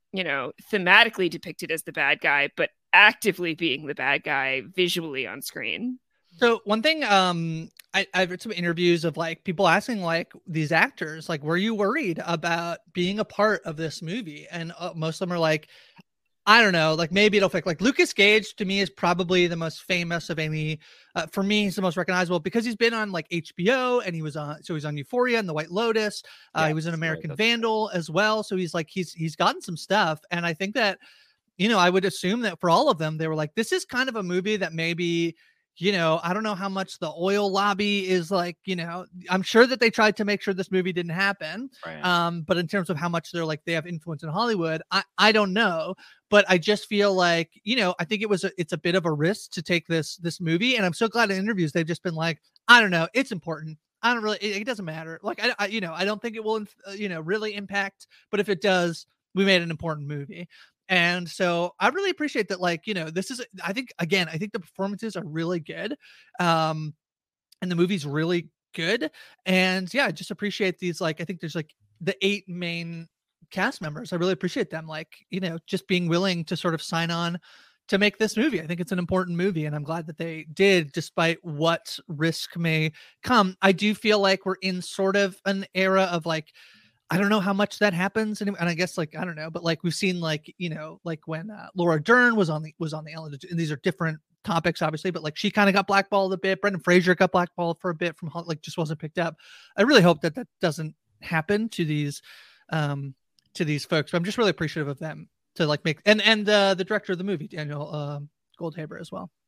Speaker 7: thematically depicted as the bad guy, but actively being the bad guy visually on screen.
Speaker 6: So one thing, I've read some interviews of like people asking like these actors, like, were you worried about being a part of this movie? And most of them are like, I don't know, like maybe it'll fix. Like Lucas Gage to me is probably the most famous of any. For me, he's the most recognizable because he's been on like HBO and he's on Euphoria and The White Lotus. He was in American Vandal as well. So he's gotten some stuff, and I think that I would assume that for all of them, they were like, this is kind of a movie that maybe. I don't know how much the oil lobby is like, I'm sure that they tried to make sure this movie didn't happen.
Speaker 5: Right.
Speaker 6: But in terms of how much they're like, they have influence in Hollywood, I don't know. But I just feel like, I think it's a bit of a risk to take this movie. And I'm so glad in interviews, they've just been like, I don't know. It's important. I don't really, it doesn't matter. Like, I don't think it will, really impact, but if it does, we made an important movie. And so I really appreciate that. Like, this is, I think the performances are really good. And the movie's really good. And yeah, I just appreciate these, like, I think there's like the 8 main cast members. I really appreciate them, like, just being willing to sort of sign on to make this movie. I think it's an important movie, and I'm glad that they did, despite what risk may come. I do feel like we're in sort of an era of like, I don't know how much that happens, and I guess like I don't know, but like we've seen like like when Laura Dern was on the Ellen, and these are different topics obviously, but like she kind of got blackballed a bit. Brendan Fraser got blackballed for a bit from like just wasn't picked up. I really hope that doesn't happen to these folks. But I'm just really appreciative of them to like make and the director of the movie, Daniel Goldhaber, as well.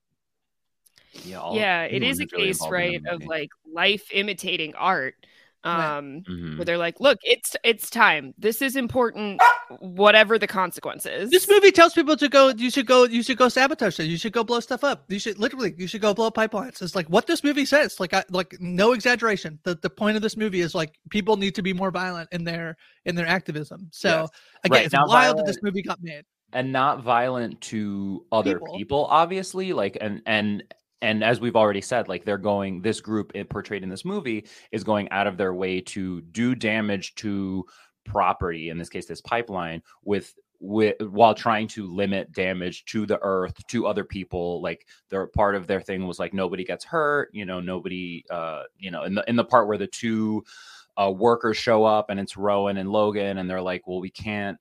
Speaker 7: Yeah, it is a case, right, of like life imitating art. Where they're like, look, it's time. This is important, whatever the consequences.
Speaker 6: This movie tells people to go, you should go sabotage it. You should go blow stuff up. You should go blow up pipelines. It's like what this movie says. Like no exaggeration. The point of this movie is like people need to be more violent in their activism. So again, it's wild that this movie got made.
Speaker 5: And not violent to other people obviously. Like and as we've already said, like this group portrayed in this movie is going out of their way to do damage to property, in this case, this pipeline, while trying to limit damage to the earth, to other people. Like their part of their thing was like, nobody gets hurt, nobody, in the part where the 2 workers show up and it's Rowan and Logan, and they're like, well, we can't,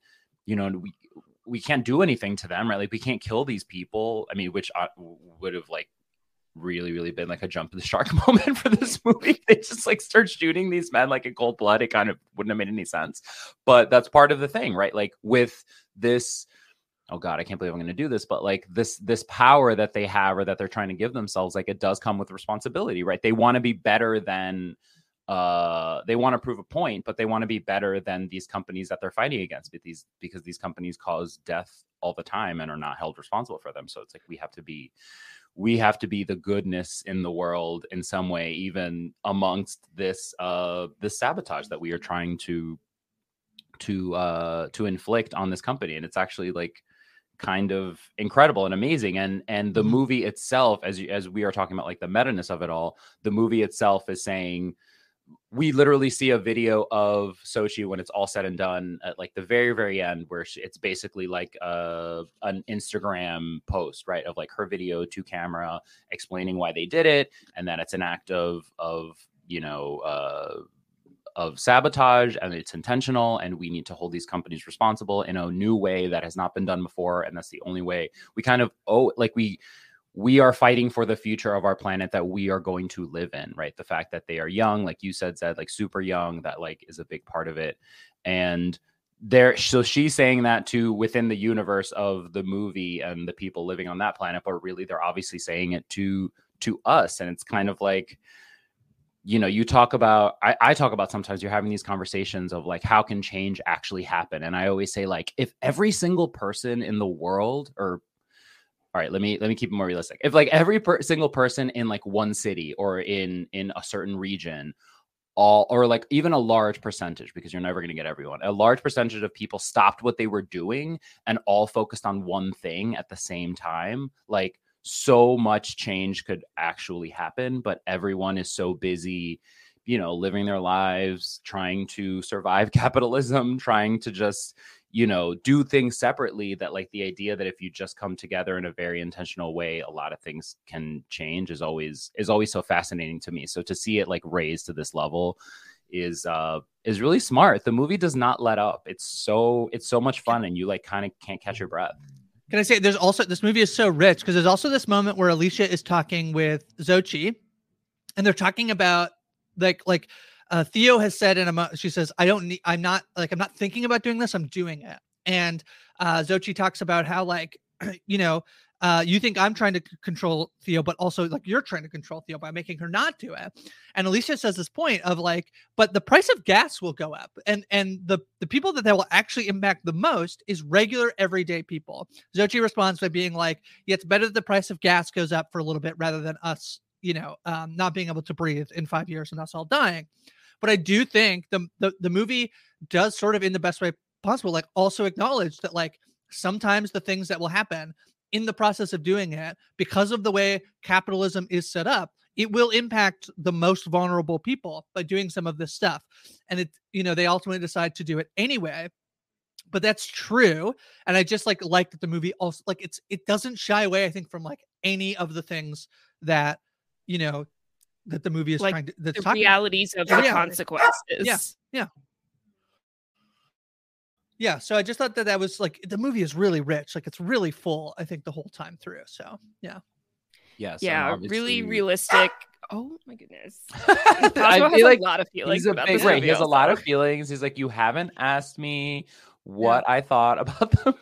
Speaker 5: we can't do anything to them, right? Like we can't kill these people. I mean, which would have like, really been like a jump in the shark moment for this movie. They just like start shooting these men like in cold blood. It kind of wouldn't have made any sense, but that's part of the thing, right? Like with this, oh God, I can't believe I'm going to do this, but like this power that they have, or that they're trying to give themselves, like it does come with responsibility, right? They want to be better than they want to prove a point, but they want to be better than these companies that they're fighting against, because these companies cause death all the time and are not held responsible for them. So it's like we have to be the goodness in the world in some way, even amongst this sabotage that we are trying to inflict on this company. And it's actually like kind of incredible and amazing. And the movie itself, as we are talking about like the meta-ness of it all, the movie itself is saying, we literally see a video of Sochi when it's all said and done at like the very, very end, where it's basically like an Instagram post, right, of like her video to camera explaining why they did it, and that it's an act of sabotage, and it's intentional, and we need to hold these companies responsible in a new way that has not been done before, and that's the only way we kind of we are fighting for the future of our planet that we are going to live in, right? The fact that they are young, like you said, like super young, that like is a big part of it. And so she's saying that too within the universe of the movie and the people living on that planet, but really they're obviously saying it to us. And it's kind of like, you talk about, I talk about sometimes you're having these conversations of like, how can change actually happen? And I always say like, if every single person in the world, or all right, let me keep it more realistic. If like every single person in like one city or in a certain region, or like even a large percentage, because you're never going to get everyone, a large percentage of people stopped what they were doing and all focused on one thing at the same time, like so much change could actually happen. But everyone is so busy, living their lives, trying to survive capitalism, trying to just, do things separately, that like the idea that if you just come together in a very intentional way, a lot of things can change is always so fascinating to me. So to see it like raised to this level is really smart. The movie does not let up. It's so much fun, and you like kind of can't catch your breath.
Speaker 6: Can I say there's also, this movie is so rich because there's also this moment where Alicia is talking with Xochitl, and they're talking about like Theo has said she says, I'm not thinking about doing this. I'm doing it. And Xochitl talks about how like, you think I'm trying to control Theo, but also like you're trying to control Theo by making her not do it. And Alicia says this point of like, but the price of gas will go up. And the people that will actually impact the most is regular everyday people. Xochitl responds by being like, yeah, it's better that the price of gas goes up for a little bit rather than us, not being able to breathe in 5 years and us all dying. But I do think the movie does sort of in the best way possible, like also acknowledge that like sometimes the things that will happen in the process of doing it, because of the way capitalism is set up, it will impact the most vulnerable people by doing some of this stuff. And they ultimately decide to do it anyway. But that's true. And I just like that the movie also like it doesn't shy away, I think, from like any of the things that, that the movie is
Speaker 7: like
Speaker 6: trying to, that's
Speaker 7: the
Speaker 6: talking
Speaker 7: realities of
Speaker 6: about.
Speaker 7: the consequences.
Speaker 6: Yeah. So I just thought that was like, the movie is really rich. Like it's really full, I think, the whole time through. So yeah.
Speaker 5: Yes.
Speaker 7: Yeah. Really realistic. Oh my goodness.
Speaker 5: I
Speaker 7: feel like a lot of feelings about this movie.
Speaker 5: He has
Speaker 7: also.
Speaker 5: a lot of feelings. He's like, you haven't asked me what I thought about the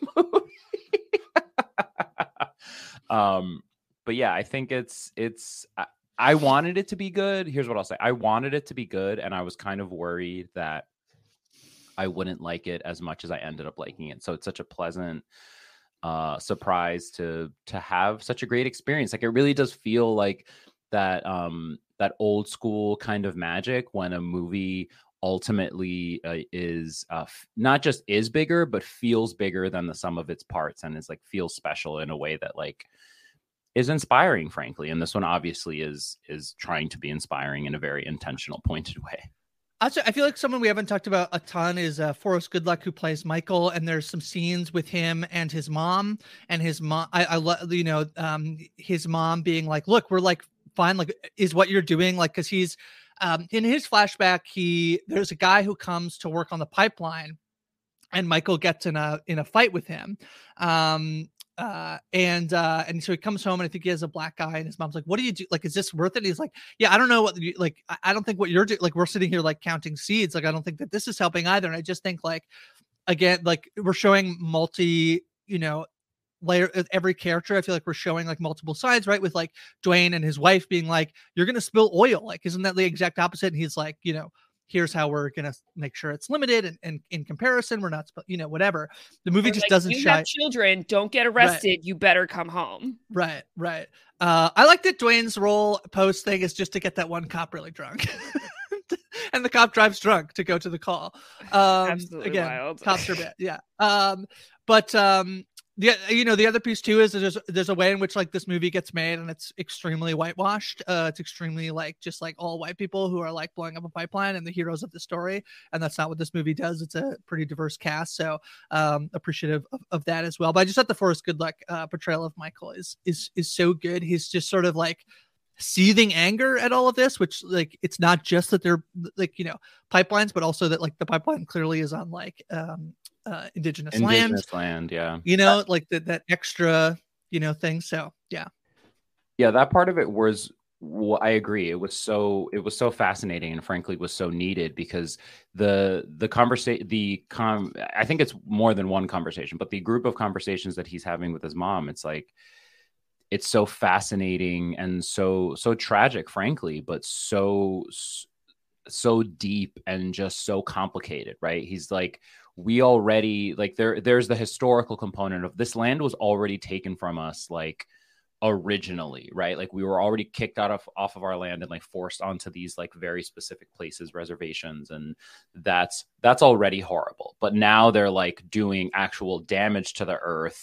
Speaker 5: movie. But yeah, I think I wanted it to be good. Here's what I'll say. I wanted it to be good, and I was kind of worried that I wouldn't like it as much as I ended up liking it. So it's such a pleasant surprise to have such a great experience. Like it really does feel like that old school kind of magic when a movie ultimately is not just is bigger, but feels bigger than the sum of its parts, and is like feels special in a way that like is inspiring, frankly. And this one obviously is trying to be inspiring in a very intentional, pointed way.
Speaker 6: Also, I feel like someone we haven't talked about a ton is Forrest Goodluck, who plays Michael, and there's some scenes with him and his mom. And his mom, I love, his mom being like, "Look, we're like fine. Like, is what you're doing like?" Because he's in his flashback, there's a guy who comes to work on the pipeline, and Michael gets in a fight with him. And so he comes home, and I think he has a black eye, and his mom's like, "What do you do? Like, is this worth it?" And he's like, "Yeah, I don't know what like, I don't think what you're doing, like, we're sitting here like counting seeds. Like, I don't think that this is helping either." And I just think like, again, like we're showing layer every character. I feel like we're showing like multiple sides, right? With like Dwayne and his wife being like, "You're going to spill oil." Like, isn't that the exact opposite? And he's like, here's how we're going to make sure it's limited. And in comparison, we're not, whatever. The movie just doesn't
Speaker 7: you have children, don't get arrested. Right. You better come home.
Speaker 6: Right. I like that Dwayne's role post thing is just to get that one cop really drunk. And the cop drives drunk to go to the call.
Speaker 7: Absolutely
Speaker 6: again,
Speaker 7: wild.
Speaker 6: Cops are bad. Yeah. The other piece too is there's a way in which like this movie gets made, and it's extremely whitewashed. It's extremely like just like all white people who are like blowing up a pipeline and the heroes of the story, and that's not what this movie does. It's a pretty diverse cast, so appreciative of that as well. But I just thought the Forrest Goodluck portrayal of Michael is so good. He's just sort of like seething anger at all of this, which like it's not just that they're like pipelines, but also that like the pipeline clearly is on like indigenous land,
Speaker 5: yeah,
Speaker 6: like that extra thing. So yeah,
Speaker 5: that part of it was, well, I agree, it was so fascinating, and frankly was so needed, because the conversation, I think it's more than one conversation, but the group of conversations that he's having with his mom, it's like it's so fascinating and so tragic, frankly, but so deep and just so complicated, right? He's like, we already like there's the historical component of this land was already taken from us like originally, right? Like we were already kicked off of our land and like forced onto these like very specific places, reservations, and that's already horrible. But now they're like doing actual damage to the earth,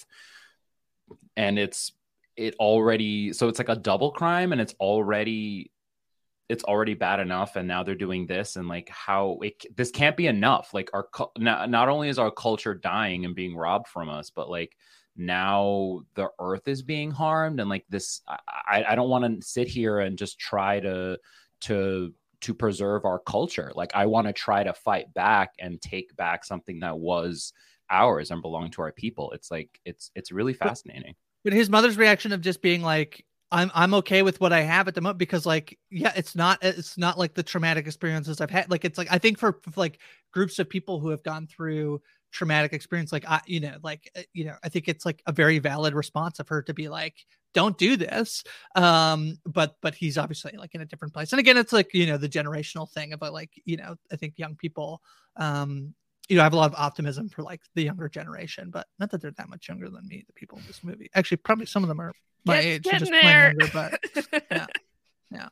Speaker 5: and so it's like a double crime, and it's already it's already bad enough, and now they're doing this, and like this can't be enough. Like not only is our culture dying and being robbed from us, but like now the earth is being harmed, and like this, I don't want to sit here and just try to preserve our culture. Like I want to try to fight back and take back something that was ours and belonged to our people. It's like it's really fascinating.
Speaker 6: But his mother's reaction of just being like, I'm okay with what I have at the moment, because like, yeah, it's not like the traumatic experiences I've had. Like, it's like, I think for like groups of people who have gone through traumatic experience, like, I think it's like a very valid response of her to be like, don't do this. But he's obviously like in a different place. And again, it's like, the generational thing about like, I think young people, I have a lot of optimism for like the younger generation, but not that they're that much younger than me, the people in this movie. Actually, probably some of them are my age. They're just plain younger, but yeah.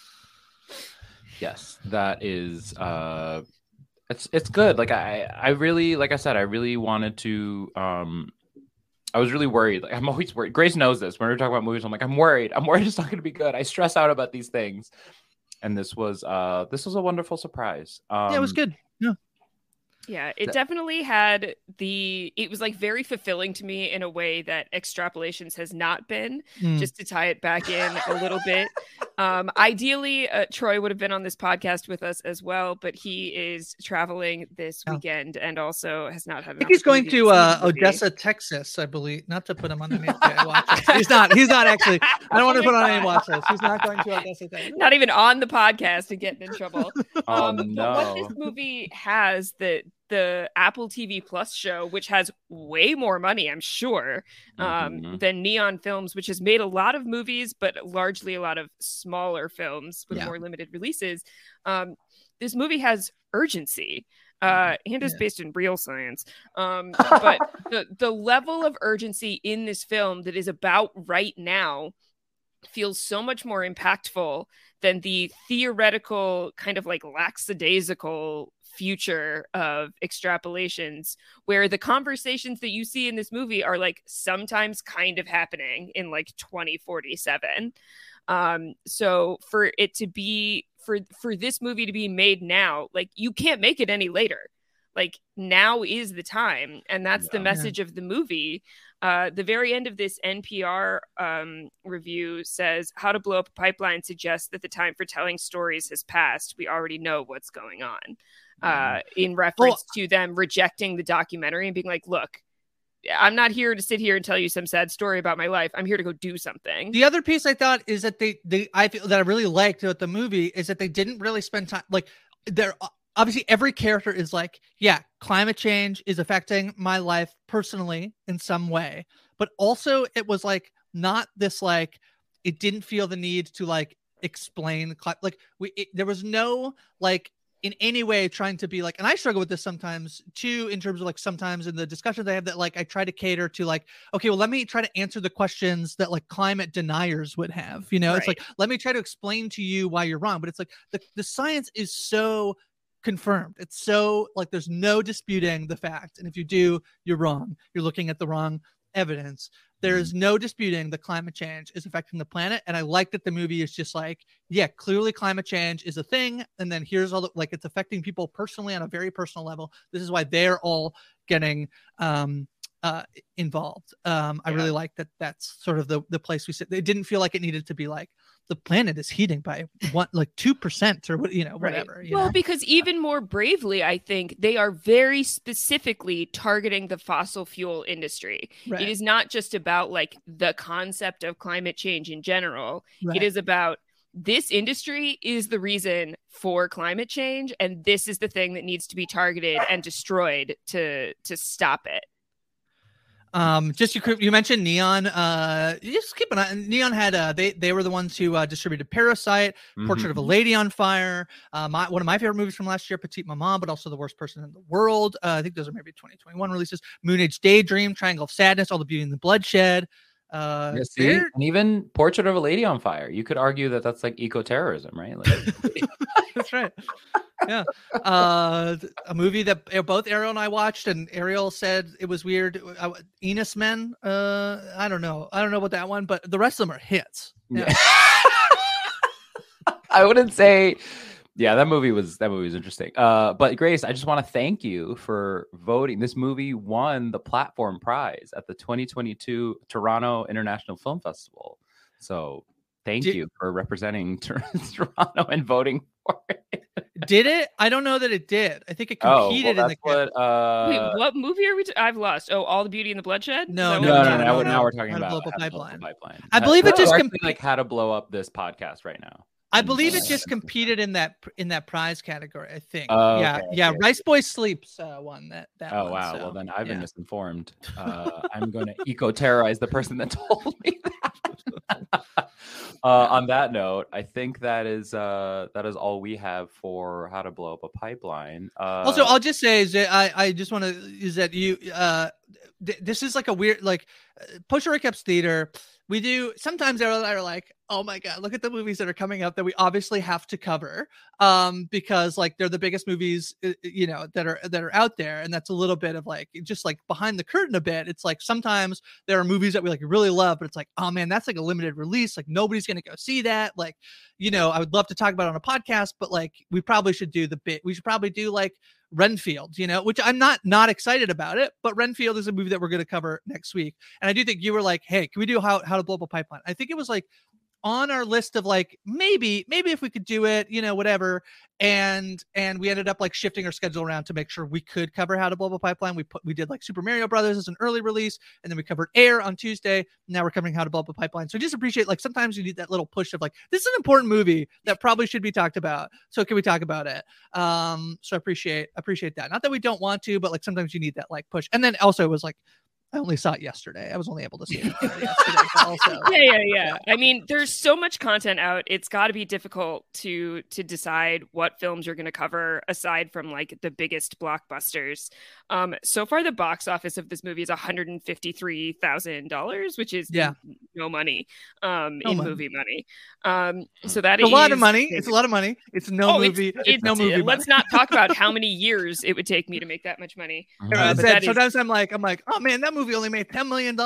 Speaker 5: Yes, that is it's good. Like I really, like I said, I really wanted to I was really worried. Like I'm always worried. Grace knows this. When we're talking about movies, I'm like, I'm worried it's not going to be good. I stress out about these things. And this was a wonderful surprise.
Speaker 6: Yeah, it was good. Yeah.
Speaker 7: Yeah, it definitely had it was like very fulfilling to me in a way that Extrapolations has not been, just to tie it back in a little bit. Ideally, Troy would have been on this podcast with us as well, but he is traveling this weekend and also has not had
Speaker 6: I think he's going to Odessa, Texas, I believe. Not to put him on any watch list. He's not actually. I don't want to put on any watch list. He's not going to Odessa, Texas.
Speaker 7: Not even on the podcast and getting in trouble.
Speaker 5: Oh, no.
Speaker 7: But what this movie has that the Apple TV Plus show, which has way more money, I'm sure, than Neon Films, which has made a lot of movies, but largely a lot of smaller films with more limited releases. This movie has urgency and is based in real science. But the level of urgency in this film that is about right now feels so much more impactful than the theoretical kind of like lackadaisical future of Extrapolations, where the conversations that you see in this movie are like sometimes kind of happening in like 2047. So for it to be for this movie to be made now, like you can't make it any later. Like now is the time, and that's the message of the movie. The very end of this NPR review says, "How to Blow Up a Pipeline suggests that the time for telling stories has passed. We already know what's going on." In reference to them rejecting the documentary and being like, look, I'm not here to sit here and tell you some sad story about my life. I'm here to go do something.
Speaker 6: The other piece I thought is that I feel that I really liked about the movie is that they didn't really spend time, like they're obviously every character is like, yeah, climate change is affecting my life personally in some way, but also it was like not this, like, it didn't feel the need to like explain, like there was no like in any way trying to be like, and I struggle with this sometimes too, in terms of like sometimes in the discussions I have that like I try to cater to like, okay, well, let me try to answer the questions that like climate deniers would have, It's like, let me try to explain to you why you're wrong. But it's like the science is so confirmed. It's so like, there's no disputing the fact. And if you do, you're wrong. You're looking at the wrong evidence. There is no disputing that climate change is affecting the planet. And I like that the movie is just like, yeah, clearly climate change is a thing. And then here's all the, like, it's affecting people personally on a very personal level. This is why they're all getting involved. I really like that. That's sort of the place we sit. It didn't feel like it needed to be like, the planet is heating by 2% or whatever.
Speaker 7: Well, because even more bravely, I think they are very specifically targeting the fossil fuel industry. Right. It is not just about like the concept of climate change in general. Right. It is about this industry is the reason for climate change, and this is the thing that needs to be targeted and destroyed to stop it.
Speaker 6: Just you mentioned Neon. Just keep an eye. Neon had they were the ones who distributed Parasite, Portrait of a Lady on Fire. One of my favorite movies from last year, Petite Maman, but also The Worst Person in the World. I think those are maybe 2021 releases. Moon Age Daydream, Triangle of Sadness, All the Beauty and the Bloodshed.
Speaker 5: And even Portrait of a Lady on Fire. You could argue that that's like eco-terrorism, right? Like,
Speaker 6: that's right. Yeah. A movie that both Ariel and I watched, and Ariel said it was weird. Enos Men. I don't know about that one, but the rest of them are hits. Yeah.
Speaker 5: I wouldn't say. Yeah, that movie was interesting. But Grace, I just want to thank you for voting. This movie won the Platform Prize at the 2022 Toronto International Film Festival. So thank you for representing Toronto and voting for it.
Speaker 6: Did it? I don't know that it did. I think it competed in the.
Speaker 7: Wait, what movie are we? I've lost. Oh, All the Beauty and the Bloodshed.
Speaker 6: No.
Speaker 5: Now we're talking
Speaker 6: How to
Speaker 5: about
Speaker 6: Blow Up a Pipeline.
Speaker 5: I
Speaker 6: believe it just
Speaker 5: like how to blow up this podcast right now.
Speaker 6: I believe it just competed in that prize category. I think.
Speaker 5: Okay.
Speaker 6: Rice Boy Sleeps won that.
Speaker 5: Oh
Speaker 6: one,
Speaker 5: wow!
Speaker 6: So,
Speaker 5: well then I've been misinformed. I'm going to eco-terrorize the person that told me that. On that note, I think that is all we have for How to Blow Up a Pipeline.
Speaker 6: Also, I'll just say is that I just want to is that you this is like a weird Post-Show Recaps Theater. We do sometimes are like, oh my god, look at the movies that are coming up that we obviously have to cover, because like they're the biggest movies, that are out there, and that's a little bit of like just like behind the curtain a bit. It's like sometimes there are movies that we like really love, but it's like, oh man, that's like a limited release, like nobody's gonna go see that. Like, I would love to talk about it on a podcast, but like we probably should do we should probably do like Renfield, which I'm not excited about it, but Renfield is a movie that we're going to cover next week. And I do think you were like, hey, can we do how to blow up a pipeline? I think it was like on our list of like, maybe if we could do it, whatever. And we ended up like shifting our schedule around to make sure we could cover How to Blow Up a Pipeline. We did like Super Mario Brothers as an early release, and then we covered Air on Tuesday. Now we're covering How to Blow Up a Pipeline. So I just appreciate, like, sometimes you need that little push of like, this is an important movie that probably should be talked about. So can we talk about it? So I appreciate that. Not that we don't want to, but like sometimes you need that like push. And then also it was like, I only saw it yesterday. I was only able to see it yesterday. Also.
Speaker 7: Yeah. I mean, there's so much content out. It's got to be difficult to decide what films you're going to cover aside from like the biggest blockbusters. So far, the box office of this movie is $153,000, which is no money movie money. So that is
Speaker 6: a lot of money. It's a lot of money. It's no movie. It's no movie.
Speaker 7: Let's not talk about how many years it would take me to make that much money.
Speaker 6: Sometimes I'm like, oh man, that movie only made $10 million.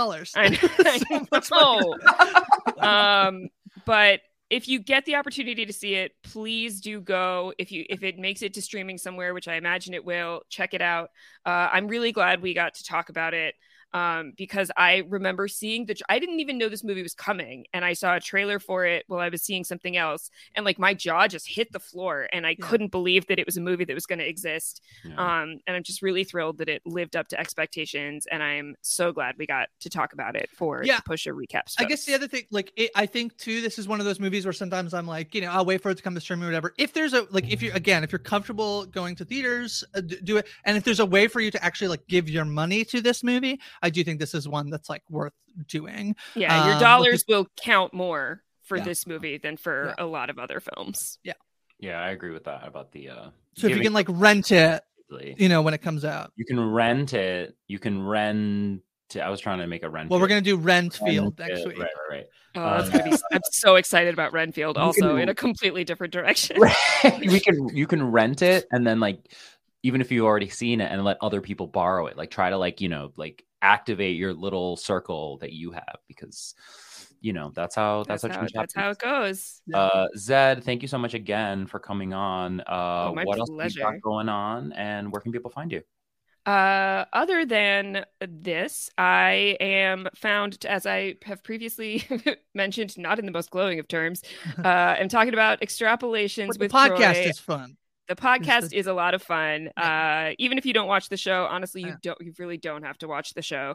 Speaker 7: I know. But if you get the opportunity to see it, please do go. If it makes it to streaming somewhere, which I imagine it will, check it out. I'm really glad we got to talk about it. Because I remember seeing I didn't even know this movie was coming, and I saw a trailer for it while I was seeing something else, and like my jaw just hit the floor, and I couldn't believe that it was a movie that was going to exist. And I'm just really thrilled that it lived up to expectations, and I'm so glad we got to talk about it for the Post-Show Recaps.
Speaker 6: I guess the other thing, I think too, this is one of those movies where sometimes I'm like, I'll wait for it to come to streaming or whatever. If there's if you're comfortable going to theaters, do it, and if there's a way for you to actually like give your money to this movie, I do think this is one that's like worth doing.
Speaker 7: Yeah, your dollars will count more for this movie than for a lot of other films.
Speaker 5: Yeah, I agree with that about the.
Speaker 6: So if you can like rent it, when it comes out,
Speaker 5: you can rent it. You can rent. I was trying to make a rent.
Speaker 6: Well, we're gonna do Renfield next week.
Speaker 5: Right.
Speaker 7: Oh, that's gonna be. I'm so excited about Renfield. Also, in a completely different direction.
Speaker 5: You can rent it, and then like, even if you've already seen it, and let other people borrow it. Like, try to like activate your little circle that you have, because that's how it
Speaker 7: goes.
Speaker 5: Zed, thank you so much again for coming on. What else have you got going on, and where can people find you?
Speaker 7: Other than this, I am found, as I have previously mentioned, not in the most glowing of terms. I'm talking about extrapolations with
Speaker 6: the podcast
Speaker 7: Troy.
Speaker 6: is fun.
Speaker 7: The podcast is a lot of fun. Even if you don't watch the show, honestly, you really don't have to watch the show.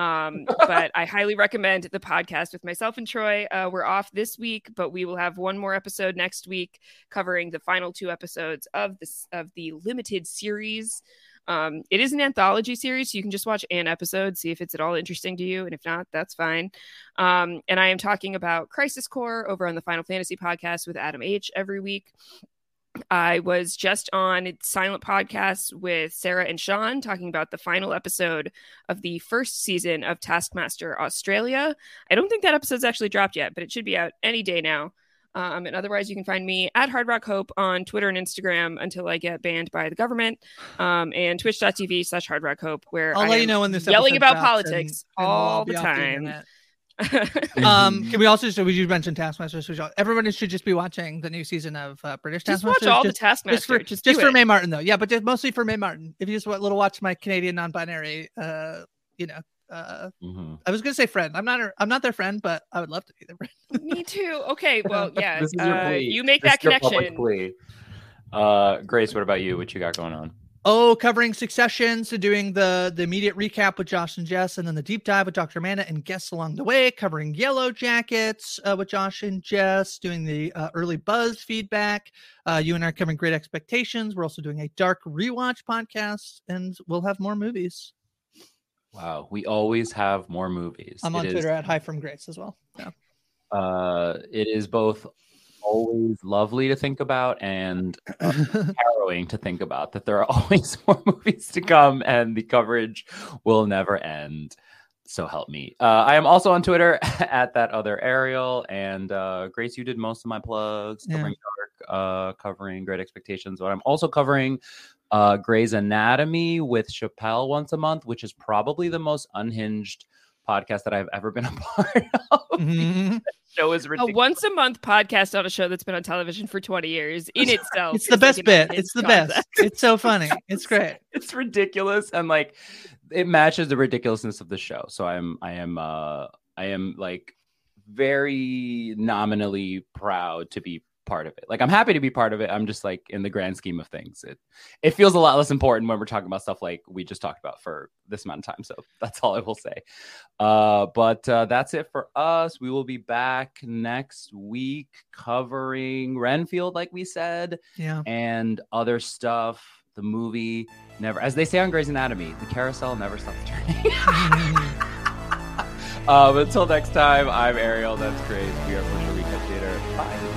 Speaker 7: But I highly recommend the podcast with myself and Troy. We're off this week, but we will have one more episode next week covering the final 2 episodes of the limited series. It is an anthology series, so you can just watch an episode, see if it's at all interesting to you, and if not, that's fine. And I am talking about Crisis Core over on the Final Fantasy podcast with Adam H. every week. I was just on Silent Podcast with Sarah and Sean talking about the final episode of the first season of Taskmaster Australia. I don't think that episode's actually dropped yet, but it should be out any day now. And otherwise, you can find me at Hard Rock Hope on Twitter and Instagram until I get banned by the government, and twitch.tv/Hard Rock Hope, where
Speaker 6: I'll let you know when this
Speaker 7: yelling about
Speaker 6: politics
Speaker 7: all the time.
Speaker 6: Can we also, so you mentioned Taskmaster, so everyone should just be watching the new season of British Taskmaster.
Speaker 7: Just watch all the Taskmaster.
Speaker 6: Just for Mae Martin, though. Yeah, but just mostly for Mae Martin. If you just want to watch my Canadian non-binary, I was gonna say friend. I'm not their friend, but I would love to be their friend.
Speaker 7: Me too. Okay, well, yeah.
Speaker 5: This is your plea.
Speaker 7: You make
Speaker 5: This
Speaker 7: that
Speaker 5: is your
Speaker 7: connection.
Speaker 5: public plea. Grace, what about you? What you got going on?
Speaker 6: Oh, covering Succession, so doing the immediate recap with Josh and Jess, and then the deep dive with Dr. Amanda and guests along the way, covering Yellow Jackets with Josh and Jess, doing the early buzz feedback. You and I are covering Great Expectations. We're also doing a dark rewatch podcast, and we'll have more movies.
Speaker 5: Wow, we always have more movies.
Speaker 6: I'm on Twitter at Hi From Grace as well. Yeah.
Speaker 5: It is both always lovely to think about and harrowing to think about that there are always more movies to come and the coverage will never end. So help me. I am also on Twitter at that other Ariel, and Grace, you did most of my plugs covering Dark, covering Great Expectations, but I'm also covering Grey's Anatomy with Chappelle once a month, which is probably the most unhinged podcast that I've ever been a part of.
Speaker 6: Mm-hmm.
Speaker 5: Show is ridiculous.
Speaker 7: A once a month podcast on a show that's been on television for 20 years in itself.
Speaker 6: It's the best bit. It's the best. It's so funny. It's great.
Speaker 5: It's ridiculous, and like it matches the ridiculousness of the show. So I am like very nominally proud to be part of it. Like I'm happy to be part of it. I'm just like, in the grand scheme of things, it feels a lot less important when we're talking about stuff like we just talked about for this amount of time. So that's all I will say. But that's it for us. We will be back next week covering Renfield, like we said, and other stuff. The movie never, as they say on Grey's Anatomy, the carousel never stops turning. But until next time, I'm Ariel. That's Grace. We are Push Recap Theater. Bye.